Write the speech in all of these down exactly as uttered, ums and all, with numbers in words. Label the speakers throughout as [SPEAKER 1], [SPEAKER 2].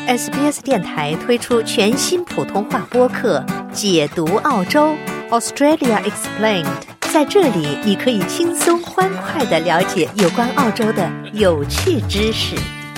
[SPEAKER 1] S B S 电台推出全新普通话播客《解读澳洲 Australia Explained》，在这里你可以轻松欢快地了解有关澳洲的有趣知识。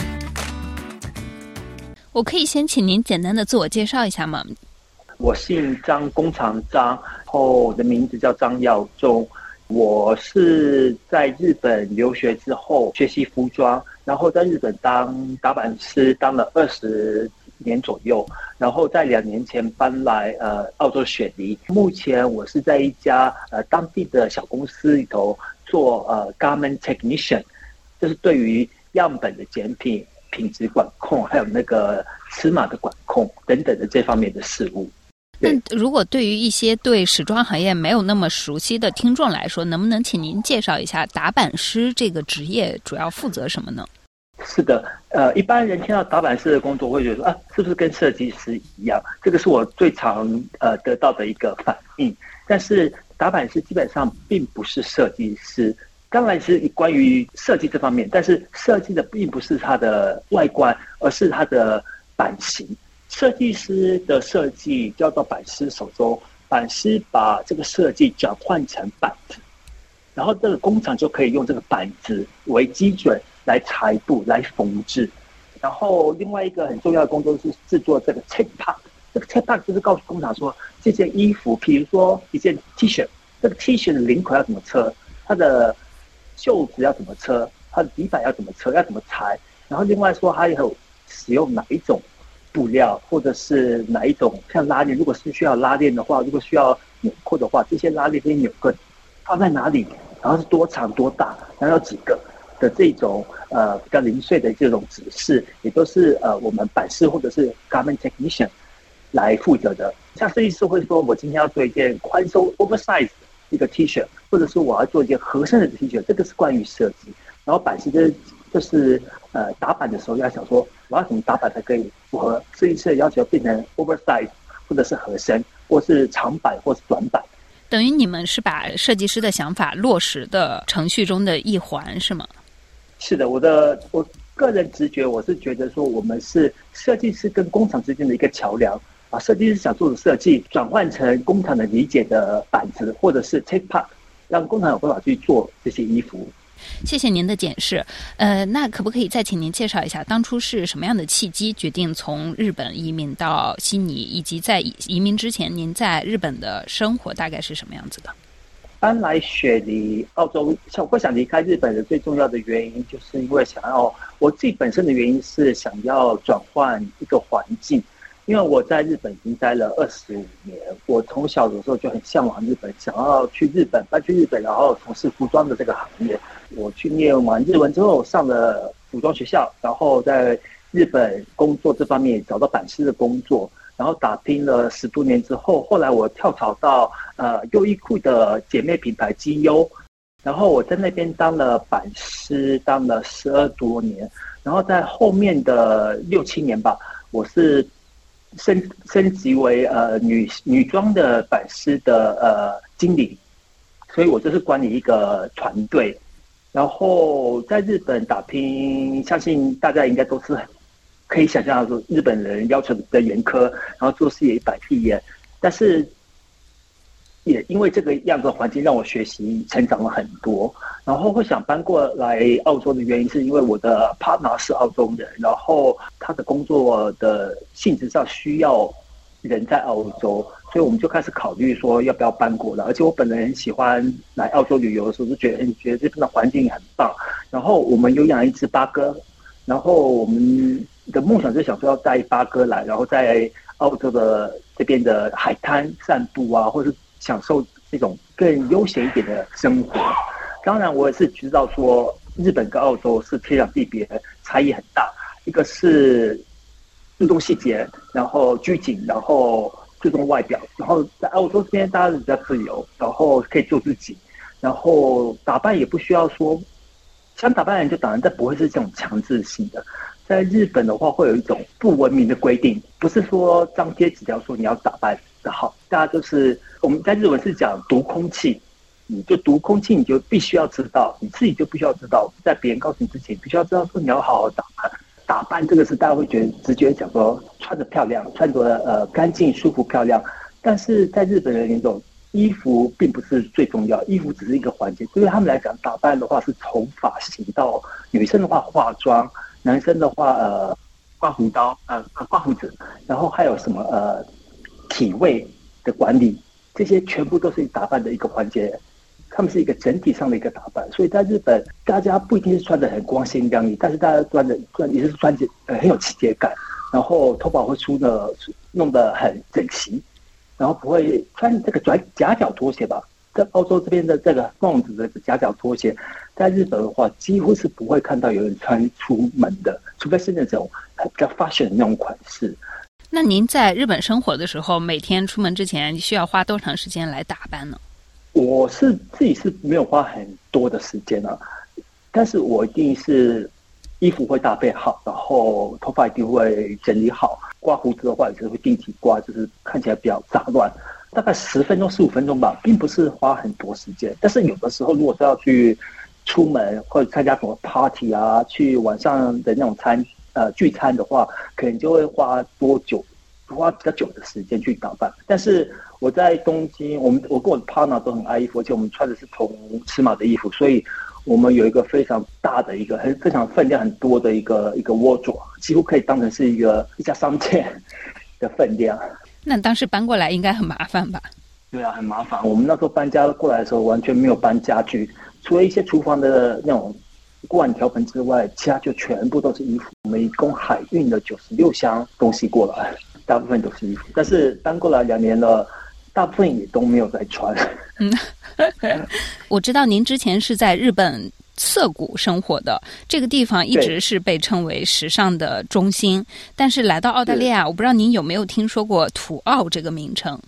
[SPEAKER 2] 我可以先请您简单的自我介绍一下吗？
[SPEAKER 3] 我姓张，工厂张，然后我的名字叫张耀忠。我是在日本留学之后学习服装，然后在日本当打版师当了二十年左右，然后在两年前搬来呃澳洲雪梨。目前我是在一家呃当地的小公司里头做呃 garment technician， 就是对于样本的检品、品质管控，还有那个尺码的管控等等的这方面的事务。
[SPEAKER 2] 那如果对于一些对时装行业没有那么熟悉的听众来说，能不能请您介绍一下打版师这个职业主要负责什么呢？
[SPEAKER 3] 是的，呃，一般人听到打版师的工作会觉得说啊，是不是跟设计师一样？这个是我最常呃得到的一个反应。但是打版师基本上并不是设计师，当然是关于设计这方面，但是设计的并不是它的外观，而是它的版型。设计师的设计交到版师手中，版师把这个设计转换成板子，然后这个工厂就可以用这个板子为基准来裁布、来缝制。然后另外一个很重要的工作是制作这个 check pack， 这个 check pack 就是告诉工厂说，这件衣服，比如说一件 T 恤，这个 T 恤的领口要怎么车，它的袖子要怎么车，它的底板要怎么车，要怎么裁。然后另外说还有使用哪一种布料，或者是哪一种像拉链，如果是需要拉链的话，如果需要纽扣的话，这些拉链、这些纽扣放在哪里，然后是多长多大，然后有几个的这种呃比较零碎的这种指示，也都是呃我们版师或者是 garment technician 来负责的。像设计师会说，我今天要做一件宽松 oversize 一个 T 恤，或者是我要做一件合身的 T 恤，这个是关于设计。然后版师就是就是呃打版的时候要想说，我要怎么打版才可以符合设计师的要求，变成 oversize 或者是合身，或是长版或是短版。
[SPEAKER 2] 等于你们是把设计师的想法落实的程序中的一环，是吗？
[SPEAKER 3] 是的，我的我个人直觉，我是觉得说，我们是设计师跟工厂之间的一个桥梁，把设计师想做的设计转换成工厂的理解的板子，或者是 take part， 让工厂有办法去做这些衣服。
[SPEAKER 2] 谢谢您的解释。呃，那可不可以再请您介绍一下，当初是什么样的契机决定从日本移民到悉尼，以及在移民之前，您在日本的生活大概是什么样子的？
[SPEAKER 3] 搬来雪梨，澳洲，我想离开日本的最重要的原因，就是因为想要我自己本身的原因是想要转换一个环境。因为我在日本已经待了二十五年，我从小的时候就很向往日本，想要去日本，搬去日本，然后从事服装的这个行业。我去念完日文之后，上了服装学校，然后在日本工作这方面找到版师的工作，然后打拼了十多年之后，后来我跳槽到呃优衣库的姐妹品牌 G U， 然后我在那边当了版师，当了十二多年，然后在后面的六七年吧，我是升升级为呃女女装的版师的呃经理，所以我就是管理一个团队。然后在日本打拼，相信大家应该都是可以想象说，日本人要求的严苛，然后做事也一板一眼。但是也因为这个样子的环境，让我学习成长了很多。然后会想搬过来澳洲的原因，是因为我的 partner 是澳洲人，然后他的工作的性质上需要人在澳洲，所以我们就开始考虑说要不要搬过来。而且我本人很喜欢来澳洲旅游的时候，就觉得觉得这边的环境很棒。然后我们有养一只八哥，然后我们的梦想就想说要带八哥来，然后在澳洲的这边的海滩散步啊，或是享受这种更悠闲一点的生活。当然我也是知道说日本跟澳洲是天壤地别，差异很大，一个是注重细节，然后拘谨，然后注重外表，然后在澳洲这边大家比较自由，然后可以做自己，然后打扮也不需要说想打扮人就打扮，但不会是这种强制性的。在日本的话会有一种不文明的规定，不是说张贴纸条说你要打扮的好，大家就是我们在日文是讲读空气，你就读空气，你就必须要知道，你自己就必须要知道，在别人告诉你之前，必须要知道说你要好好打扮。 打扮这个是大家会觉得直觉讲说穿着漂亮，穿着呃干净、舒服、漂亮。但是在日本人那种衣服并不是最重要，衣服只是一个环节。对于他们来讲，打扮的话是从发型到女生的话化妆，男生的话呃刮胡刀呃刮胡子，然后还有什么呃体味的管理，这些全部都是打扮的一个环节。他们是一个整体上的一个打扮，所以在日本，大家不一定是穿得很光鲜亮丽，但是大家穿的穿也是穿着呃很有气节感，然后头发会梳的弄得很整齐，然后不会穿这个夹夹脚拖鞋吧。在澳洲这边的这个帽子的夹脚拖鞋，在日本的话几乎是不会看到有人穿出门的，除非是那种比较 fashion 的那种款式。
[SPEAKER 2] 那您在日本生活的时候，每天出门之前需要花多长时间来打扮呢？
[SPEAKER 3] 我是自己是没有花很多的时间啊，但是我一定是衣服会搭配好，然后头发一定会整理好，刮胡子的话也是会定期刮，就是看起来比较杂乱，大概十分钟十五分钟吧，并不是花很多时间。但是有的时候如果是要去出门或者参加什么 party 啊，去晚上的那种餐呃聚餐的话，可能就会花多久花比较久的时间去打扮。但是我在东京，我们我跟我的 partner 都很爱衣服，而且我们穿的是同尺码的衣服，所以我们有一个非常大的一个很非常分量很多的一个一个wardrobe，几乎可以当成是一个一家商店的分量。
[SPEAKER 2] 那当时搬过来应该很麻烦吧？
[SPEAKER 3] 对啊，很麻烦。我们那时候搬家过来的时候，完全没有搬家具，除了一些厨房的那种锅碗瓢盆之外，其他就全部都是衣服。我们一共海运了九十六箱东西过来，大部分都是衣服。但是搬过来两年了，大部分也都没有再穿。
[SPEAKER 2] 嗯，我知道您之前是在日本涩谷生活的，这个地方一直是被称为时尚的中心。但是来到澳大利亚，我不知道您有没有听说过土澳这个名称？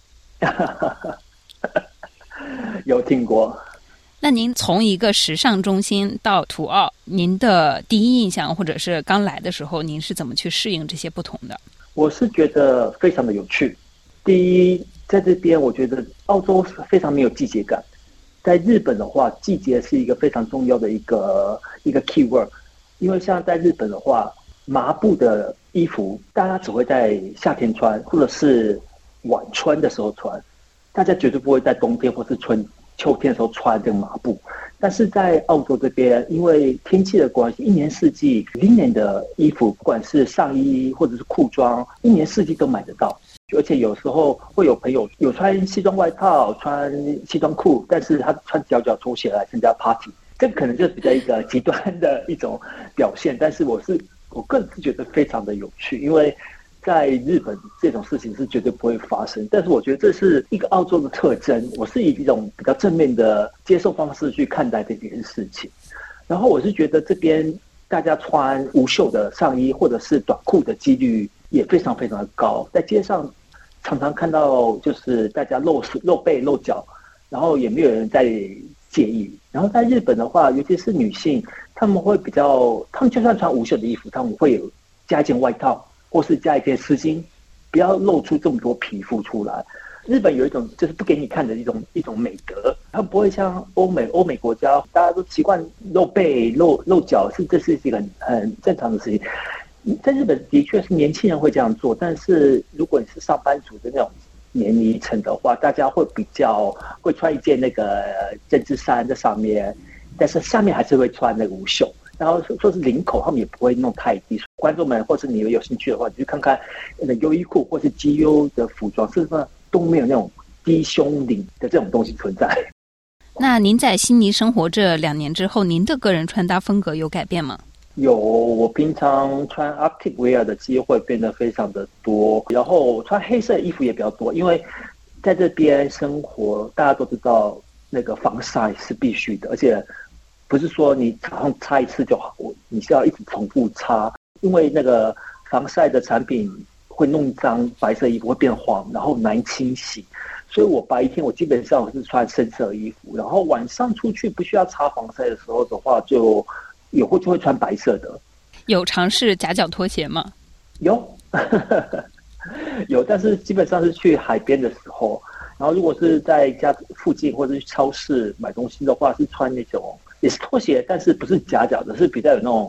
[SPEAKER 3] 有听过。
[SPEAKER 2] 那您从一个时尚中心到土澳，您的第一印象或者是刚来的时候，您是怎么去适应这些不同的？
[SPEAKER 3] 我是觉得非常的有趣。第一，在这边我觉得澳洲非常没有季节感。在日本的话，季节是一个非常重要的一个一个 keyword， 因为像在日本的话，麻布的衣服大家只会在夏天穿，或者是晚春的时候穿，大家绝对不会在冬天或是春秋天的时候穿这个麻布。但是在澳洲这边，因为天气的关系，一年四季 linen 的衣服，不管是上衣或者是裤装，一年四季都买得到。而且有时候会有朋友有穿西装外套、穿西装裤，但是他穿夹脚拖鞋来参加 party， 这可能就是比较一个极端的一种表现。但是我是我个人是觉得非常的有趣，因为在日本这种事情是绝对不会发生。但是我觉得这是一个澳洲的特征，我是以一种比较正面的接受方式去看待这件事情。然后我是觉得这边大家穿无袖的上衣或者是短裤的几率也非常非常的高，在街上常常看到就是大家露露背露脚，然后也没有人在介意。然后在日本的话，尤其是女性，他们会比较，他们就算穿无袖的衣服，他们会有加一件外套，或是加一件丝巾，不要露出这么多皮肤出来。日本有一种就是不给你看的一种一种美德，他们不会像欧美欧美国家，大家都习惯露背露露脚，是这是一个很很正常的事情。在日本的确是年轻人会这样做，但是如果你是上班族的那种年龄层的话，大家会比较会穿一件那个针织衫在上面，但是下面还是会穿那个无袖。然后说是领口，他们也不会弄太低。观众们或是你有兴趣的话，你去看看那优衣库或是 G U 的服装，事实上都没有那种低胸领的这种东西存在。
[SPEAKER 2] 那您在悉尼生活这两年之后，您的个人穿搭风格有改变吗？
[SPEAKER 3] 有，我平常穿 Arctic wear 的机会变得非常的多，然后穿黑色衣服也比较多，因为在这边生活，大家都知道那个防晒是必须的，而且不是说你早上擦一次就好，你是要一直重复擦，因为那个防晒的产品会弄脏白色衣服，会变黄，然后难清洗。所以我白天我基本上我是穿深色衣服，然后晚上出去不需要擦防晒的时候的话，就有会就会穿白色的。
[SPEAKER 2] 有尝试夹脚拖鞋吗？
[SPEAKER 3] 有，有，但是基本上是去海边的时候。然后如果是在家附近或者去超市买东西的话，是穿那种也是拖鞋，但是不是夹脚的，是比较有那种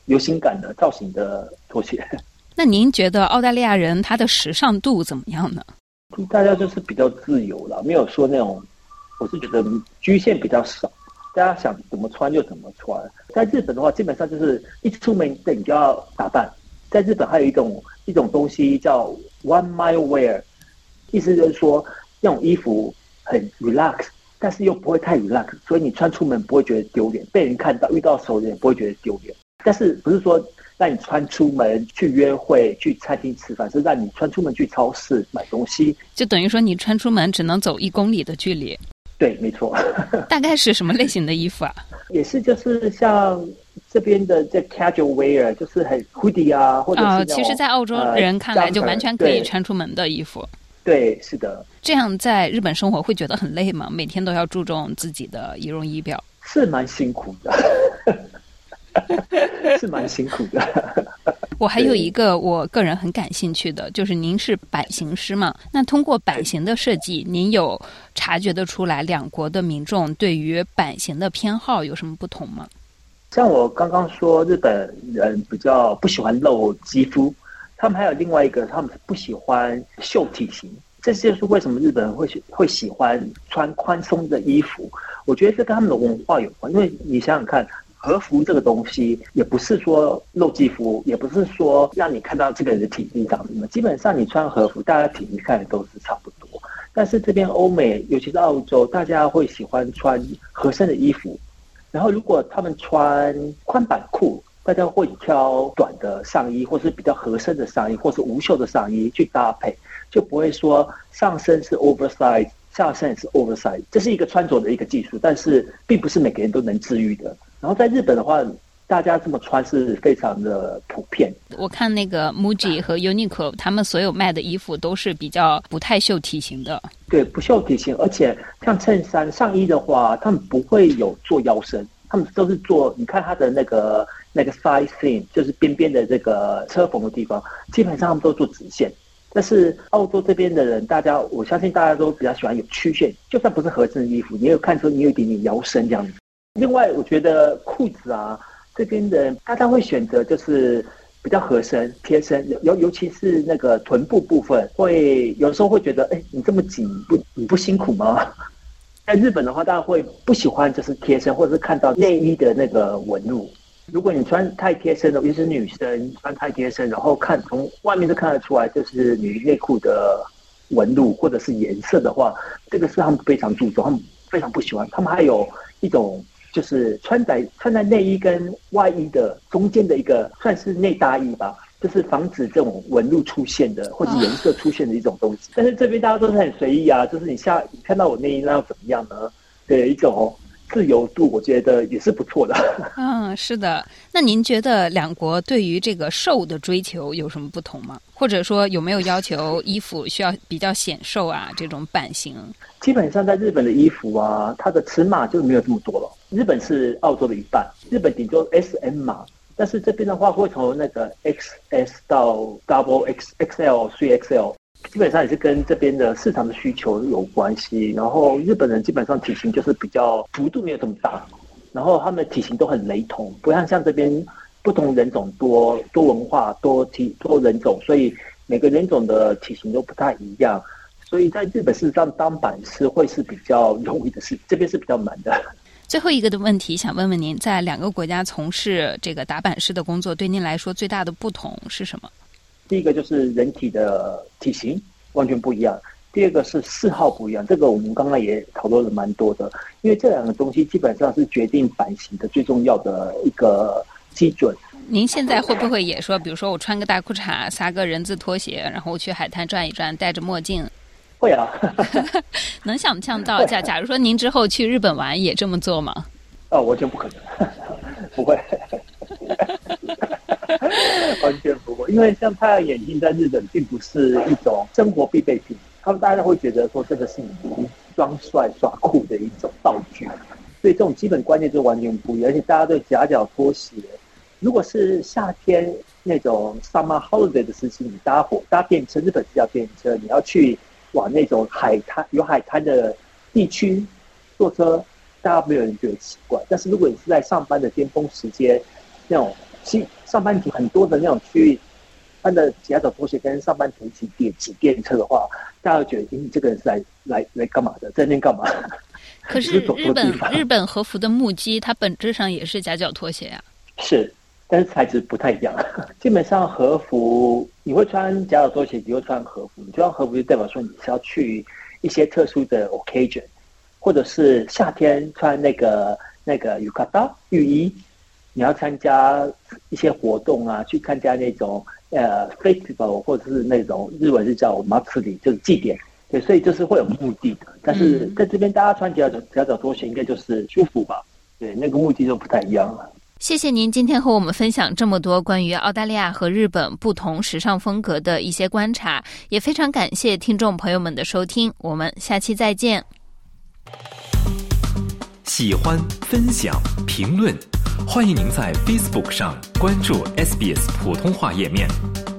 [SPEAKER 3] 流行感的造型的拖鞋。
[SPEAKER 2] 那您觉得澳大利亚人他的时尚度怎么样呢？
[SPEAKER 3] 大家就是比较自由了，没有说那种，我是觉得局限比较少，大家想怎么穿就怎么穿。在日本的话，基本上就是一出门对你就要打扮。在日本还有一种一种东西叫 one mile wear， 意思就是说那种衣服很 relax， 但是又不会太 relax， 所以你穿出门不会觉得丢脸，被人看到遇到熟人也不会觉得丢脸。但是不是说让你穿出门去约会去餐厅吃饭，是让你穿出门去超市买东西，
[SPEAKER 2] 就等于说你穿出门只能走一公里的距离。
[SPEAKER 3] 对，没错。
[SPEAKER 2] 大概是什么类型的衣服啊？
[SPEAKER 3] 也是就是像这边的这 casual wear， 就是很 hoodie 啊，或者是那种、
[SPEAKER 2] 哦、其实在澳洲人看来就完全可以穿出门的衣服。
[SPEAKER 3] 对，对，是的。
[SPEAKER 2] 这样在日本生活会觉得很累吗？每天都要注重自己的仪容仪表。
[SPEAKER 3] 是蛮辛苦的。是蛮辛苦的。
[SPEAKER 2] 我还有一个我个人很感兴趣的，就是您是版型师嘛？那通过版型的设计，您有察觉得出来两国的民众对于版型的偏好有什么不同吗？
[SPEAKER 3] 像我刚刚说，日本人比较不喜欢露肌肤，他们还有另外一个，他们不喜欢秀体型。这就是为什么日本人会会喜欢穿宽松的衣服。我觉得这跟他们的文化有关，因为你想想看。和服这个东西也不是说露肌肤，也不是说让你看到这个人的体力长什么，基本上你穿和服大家体力看的都是差不多。但是这边欧美尤其是澳洲，大家会喜欢穿合身的衣服，然后如果他们穿宽版裤，大家会挑短的上衣或是比较合身的上衣或是无袖的上衣去搭配，就不会说上身是 oversize， 下身也是 oversize。 这是一个穿着的一个技术，但是并不是每个人都能治愈的。然后在日本的话，大家这么穿是非常的普遍。
[SPEAKER 2] 我看那个 Muji 和 Uniqlo 他们所有卖的衣服都是比较不太秀体型的。
[SPEAKER 3] 对，不秀体型，而且像衬衫上衣的话，他们不会有做腰身，他们都是做，你看它的那个那个 side seam， 就是边边的这个车缝的地方，基本上他们都做直线。但是澳洲这边的人，大家我相信大家都比较喜欢有曲线，就算不是合身的衣服，你也有看出你有一点点腰身这样子。另外，我觉得裤子啊，这边的大家会选择就是比较合身、贴身，尤尤其是那个臀部部分，会有时候会觉得，哎，你这么紧，不你不辛苦吗？在日本的话，大家会不喜欢就是贴身，或者是看到内衣的那个纹路。如果你穿太贴身的，尤其是女生穿太贴身，然后看从外面就看得出来，就是女内裤的纹路或者是颜色的话，这个是他们非常注重，他们非常不喜欢。他们还有一种。就是穿在穿在内衣跟外衣的中间的一个算是内搭衣吧，就是防止这种纹路出现的或者颜色出现的一种东西。但是这边大家都是很随意啊，就是你下你看到我内衣那要怎么样呢？对，一种自由度，我觉得也是不错的。
[SPEAKER 2] 嗯，是的。那您觉得两国对于这个瘦的追求有什么不同吗？或者说有没有要求衣服需要比较显瘦啊？这种版型？
[SPEAKER 3] 基本上在日本的衣服啊，它的尺码就没有这么多了。日本是澳洲的一半，日本顶多 S M 码，但是这边的话会从那个 X S 到 Double X X L、three X L， 基本上也是跟这边的市场的需求有关系。然后日本人基本上体型就是比较幅度没有这么大，然后他们的体型都很雷同，不像像这边不同人种多多文化多体多人种，所以每个人种的体型都不太一样。所以在日本事实上当版师会是比较容易的事，这边是比较难的。
[SPEAKER 2] 最后一个的问题想问问您，在两个国家从事这个打版师的工作，对您来说最大的不同是什么？
[SPEAKER 3] 第一个就是人体的体型完全不一样，第二个是嗜好不一样，这个我们刚刚也讨论了蛮多的，因为这两个东西基本上是决定版型的最重要的一个基准。
[SPEAKER 2] 您现在会不会也说，比如说我穿个大裤衩，撒个人字拖鞋，然后去海滩转一转，戴着墨镜？
[SPEAKER 3] 会啊。
[SPEAKER 2] 能想象到假假如说您之后去日本玩也这么做吗？
[SPEAKER 3] 哦，完全不可能。不会。完全不会，因为像太阳眼镜在日本并不是一种生活必备品，他们大家会觉得说这个是你装帅耍酷的一种道具，所以这种基本观念就完全不一样。而且大家对夹脚拖鞋，如果是夏天那种 summer holiday 的时期，你搭火搭电车，日本是叫电车，你要去往那种海滩有海滩的地区坐车，大家没有人觉得奇怪。但是如果你是在上班的巅峰时间，那种上班族很多的那种去穿的夹脚拖鞋跟上班族一起电骑电车的话，大家会觉得你这个人是来来来干嘛的，在那边干嘛？
[SPEAKER 2] 可是日本日本和服的木屐，它本质上也是夹脚拖鞋啊。
[SPEAKER 3] 是，但是材质不太一样。基本上和服你会穿夹脚拖鞋，你会穿和服，你穿和服就代表说你是要去一些特殊的 occasion， 或者是夏天穿那个那个 yukata 浴衣，你要参加一些活动啊，去参加那种呃 festival 或者是那种日文是叫 matsuri， 就是祭典。对，所以就是会有目的的。但是在这边大家穿夹脚夹脚拖鞋应该就是舒服吧？对，那个目的就不太一样了。
[SPEAKER 2] 谢谢您今天和我们分享这么多关于澳大利亚和日本不同时尚风格的一些观察，也非常感谢听众朋友们的收听，我们下期再见。
[SPEAKER 4] 喜欢、分享、评论，欢迎您在 Facebook 上关注 S B S 普通话页面。